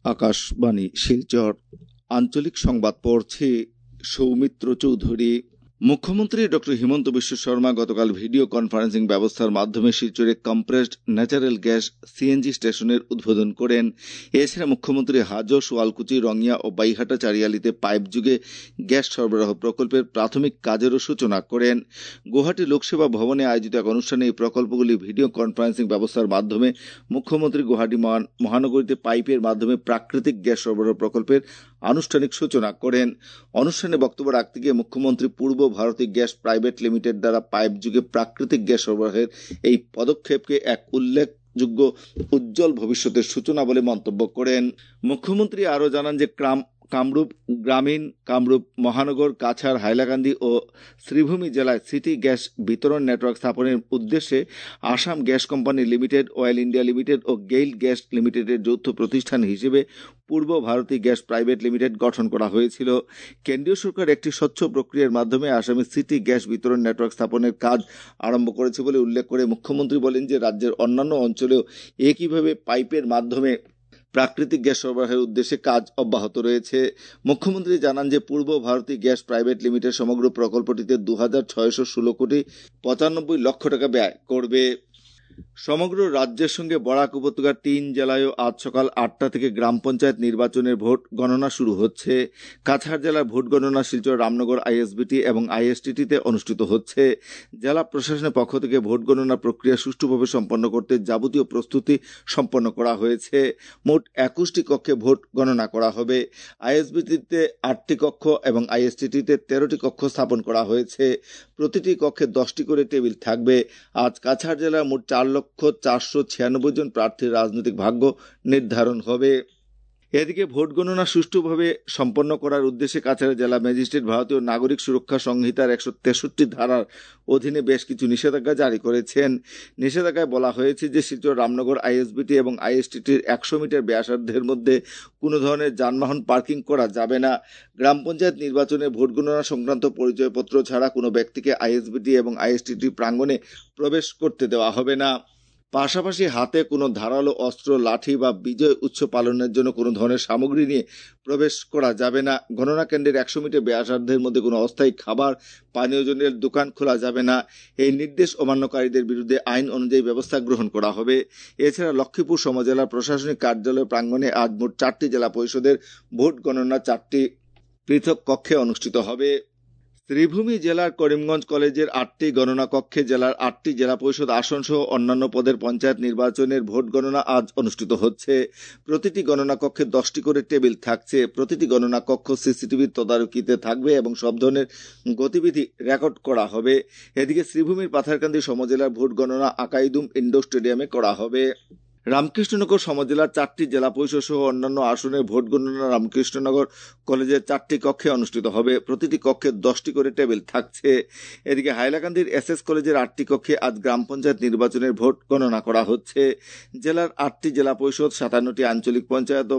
আকাশবাণী শিলচর আঞ্চলিক সংবাদ পড়ছে সৌমিত্র চৌধুরী। মুখ্যমন্ত্রী ডক্টর হিমন্ত বিশ্ব শর্মা গতকাল ভিডিও কনফারেন্সিং ব্যবস্থার মাধ্যমে শিলচরে কম্প্রেসড ন্যাচারাল গ্যাস সিএনজি স্টেশনের উদ্বোধন করেন। এছাড়া মুখ্যমন্ত্রী হাজো, সোয়ালকুচি, রঙিয়া ও বাইহাটা চারিয়ালিতে পাইপ যুগে গ্যাস সরবরাহ প্রকল্পের প্রাথমিক কাজেরও সূচনা করেন। গুয়াহাটি লোকসেবা ভবনে আয়োজিত এক অনুষ্ঠানে এই প্রকল্পগুলি ভিডিও কনফারেন্সিং ব্যবস্থার মাধ্যমে মুখ্যমন্ত্রী গুয়াহাটি মহানগরীতে পাইপের মাধ্যমে প্রাকৃতিক গ্যাস সরবরাহ প্রকল্পের আনুষ্ঠানিক সূচনা করেন। অনুষ্ঠানে বক্তব্য রাখতে গিয়ে মুখ্যমন্ত্রী Purba Bharati gas private limited দ্বারা পাইপ যুগে প্রাকৃতিক গ্যাস সরবরাহের এই পদক্ষেপকে এক উল্লেখযোগ্য উজ্জ্বল ভবিষ্যতের সূচনা বলে মন্তব্য করেন। মুখ্যমন্ত্রী আরও জানান যে কামরূপ গ্রামীণ, কামরূপ মহানগর, কাছাড়, হাইলাকান্দি ও শ্রীভূমি জেলায় সিটি গ্যাস বিতরণ নেটওয়ার্ক স্থাপনের উদ্দেশ্যে Assam gas company limited, oil India limited ও গেইল গ্যাস লিমিটেডের যৌথ প্রতিষ্ঠান হিসেবে পূর্ব ভারতী গ্যাস প্রাইভেট লিমিটেড গঠন করা হয়েছিল। কেন্দ্রীয় সরকার একটি স্বচ্ছ প্রক্রিয়ার মাধ্যমে আসামে সিটি গ্যাস বিতরণ নেটওয়ার্ক স্থাপনের কাজ আরম্ভ করেছে বলে উল্লেখ করে মুখ্যমন্ত্রী বলেন যে রাজ্যের অন্যান্য অঞ্চলেও একইভাবে পাইপের মাধ্যমে প্রাকৃতিক গ্যাস সরবরাহের উদ্দেশ্যে কাজ অব্যাহত রয়েছে। মুখ্যমন্ত্রী জানান যে পূর্ব ভারতী গ্যাস প্রাইভেট লিমিটেড সমগ্র প্রকল্পটিতে 2,616 কোটি 95 লক্ষ টাকা ব্যয় করবে। সমগ্র রাজ্যের সঙ্গে বরাক উপত্যকার 3 জেলায়ও আজ সকাল 8টা থেকে গ্রাম পঞ্চায়েত নির্বাচনের ভোট গণনা শুরু হচ্ছে। কাছাড় জেলার ভোট গণনা শিলচর রামনগর আইএসবিটি এবং আইএসটিটিতে অনুষ্ঠিত হচ্ছে। জেলা প্রশাসনের পক্ষ থেকে ভোট গণনা প্রক্রিয়া সুষ্ঠুভাবে সম্পন্ন করতে যাবতীয় প্রস্তুতি সম্পন্ন করা হয়েছে। মোট 21টি কক্ষে ভোট গণনা করা হবে। আইএসবিটিতে 8টি কক্ষ এবং আইএসটিটিতে 13টি কক্ষ স্থাপন করা হয়েছে। প্রতিটি কক্ষে 10টি করে টেবিল থাকবে। আজ কাছাড় জেলার মোট 4,496 জন প্রার্থীর রাজনৈতিক ভাগ্য নির্ধারণ হবে। এদিকে ভোট গণনা সুষ্ঠুভাবে সম্পন্ন করার উদ্দেশ্যে কাছাড় জেলা ম্যাজিস্ট্রেট ভারতীয় নাগরিক সুরক্ষা সংহিতার 163 ধারার অধীনে বেশ কিছু নিষেধাজ্ঞা জারি করেছেন। নিষেধাজ্ঞায় বলা হয়েছে যে শিলচর রামনগর আইএসবিটি এবং আইএসটিটির 100 মিটার ব্যাসার্ধের মধ্যে কোনো ধরনের যানবাহন পার্কিং করা যাবে না। গ্রাম পঞ্চায়েত নির্বাচনে ভোট গণনা সংক্রান্ত পরিচয়পত্র ছাড়া কোনো ব্যক্তিকে আইএসবিটি এবং আইএসটিটি প্রাঙ্গণে প্রবেশ করতে দেওয়া হবে না। পাশাপাশি হাতে কোনো ধারালো অস্ত্র, লাঠি বা বিজয় উৎসব পালনের জন্য কোনো ধরনের সামগ্রী নিয়ে প্রবেশ করা যাবে না। গণনা কেন্দ্রের 100 মিটার ব্যাসার্ধের মধ্যে কোনো অস্থায়ী খাবার, পানীয় জলের দোকান খোলা যাবে না। এই নির্দেশ অমান্যকারীদের বিরুদ্ধে আইন অনুযায়ী ব্যবস্থা গ্রহণ করা হবে। এছাড়া লক্ষ্মীপুর সমজেলার প্রশাসনিক কার্যালয় প্রাঙ্গণে আজ মোট 4টি জেলা পরিষদের ভোট গণনা 4টি পৃথক কক্ষে অনুষ্ঠিত হবে। শ্রীভূমি জেলার করিমগঞ্জ কলেজের 8টি গণনা কক্ষে জেলার 8টি জেলা পরিষদ আসন সহ অন্যান্য পদের পঞ্চায়েত নির্বাচনের ভোট গণনা আজ অনুষ্ঠিত হচ্ছে। প্রতিটি গণনা কক্ষে 10টি করে টেবিল থাকছে। প্রতিটি গণনা কক্ষ সিসিটিভির তদারকিতে থাকবে এবং সব ধরনের গতিবিধি রেকর্ড করা হবে। এদিকে শ্রীভূমির পাথারকান্দি সমজেলার ভোট গণনা আকাইদুম ইনডোর স্টেডিয়ামে করা হবে। রামকৃষ্ণনগর সমজেলার 4টি জেলা পরিষদ সহ অন্যান্য আসনের ভোট গণনা রামকৃষ্ণনগর কলেজের 4টি কক্ষে অনুষ্ঠিত হবে। প্রতিটি কক্ষে 10টি করে টেবিল থাকছে। এদিকে হাইলাকান্দির এসএস কলেজের 8টি কক্ষে আজ গ্রাম পঞ্চায়েত নির্বাচনের ভোট গণনা করা হচ্ছে। জেলার 8টি জেলা পরিষদ, 57টি আঞ্চলিক পঞ্চায়েত ও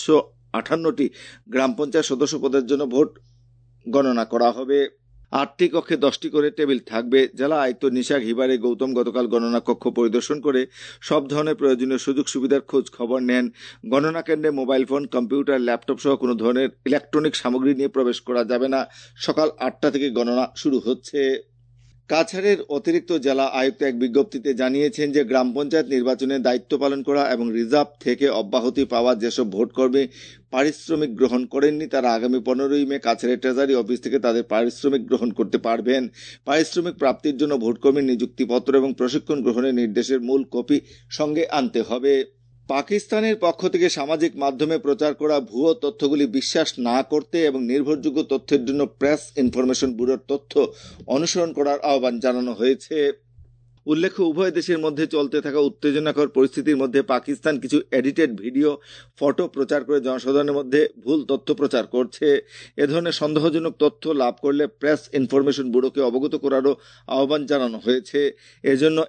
558টি গ্রাম পঞ্চায়েত সদস্য পদের জন্য ভোট গণনা করা হবে। 8টি কক্ষে 10টি করে টেবিল থাকবে। জেলা আয়ুক্ত নিশাক হিবারে গৌতম গতকাল গণনা কক্ষ পরিদর্শন করে সব ধরনের প্রয়োজনীয় সুযোগ সুবিধার খোঁজ খবর নেন। গণনা কেন্দ্রে মোবাইল ফোন, কম্পিউটার, ল্যাপটপ সহ কোনো ধরনের ইলেকট্রনিক সামগ্রী নিয়ে প্রবেশ করা যাবে না। সকাল 8টা থেকে গণনা শুরু হচ্ছে। কাছাড়ের অতিরিক্ত জেলা আয়ুক্ত এক বিজ্ঞপ্তিতে জানিয়েছেন যে গ্রাম পঞ্চায়েত নির্বাচনে দায়িত্ব পালন করা এবং রিজার্ভ থেকে অব্যাহতি পাওয়া যেসব ভোটকর্মী পারিশ্রমিক গ্রহণ করেননি তারা আগামী 15ই মে কাছাড়ের ট্রেজারি অফিস থেকে তাদের পারিশ্রমিক গ্রহণ করতে পারবেন। পারিশ্রমিক প্রাপ্তির জন্য ভোটকর্মীর নিযুক্তিপত্র এবং প্রশিক্ষণ গ্রহণের নির্দেশের মূল কপি সঙ্গে আনতে হবে। পাকিস্তানের পক্ষ থেকে সামাজিক মাধ্যমে প্রচার করা ভুয়ো তথ্যগুলি বিশ্বাস না করতে এবং নির্ভরযোগ্য তথ্যের জন্য প্রেস ইনফরমেশন ব্যুরোর তথ্য অনুসরণ করার আহ্বান জানানো হয়েছে। উল্লেখ্য, উভয় দেশের মধ্যে চলতে থাকা উত্তেজনাকর পরিস্থিতির মধ্যে পাকিস্তান কিছু এডিটেড ভিডিও, ফটো প্রচার করে জনসাধারণের মধ্যে ভুল তথ্য প্রচার করছে। এ ধরনের সন্দেহজনক তথ্য লাভ করলে প্রেস ইনফরমেশন ব্যুরোকে অবগত করারও আহ্বান জানানো হয়েছে। এজন্য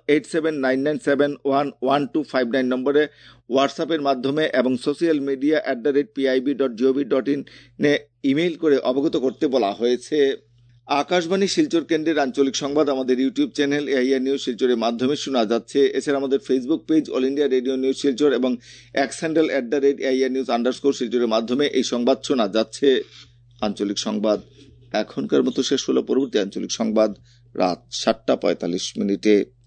8799711259 নম্বরে হোয়াটসঅ্যাপের মাধ্যমে এবং সোশ্যাল মিডিয়া @pib.gov.in ইমেইল করে অবগত করতে বলা হয়েছে। আকাশবাণী শিলচর কেন্দ্রের আঞ্চলিক সংবাদ আমাদের ইউটিউব চ্যানেল এআইআর নিউজ শিলচরের মাধ্যমে শোনা যাচ্ছে। এছাড়া আমাদের Facebook page All India Radio news Silchar এবং এক্স হ্যান্ডেল @AIR নিউজ _ শিলচরের মাধ্যমে এই সংবাদ শোনা যাচ্ছে। আঞ্চলিক সংবাদ এখনকার মতো শেষ হলো। পরবর্তী আঞ্চলিক সংবাদ রাত 7:45 মিনিটে।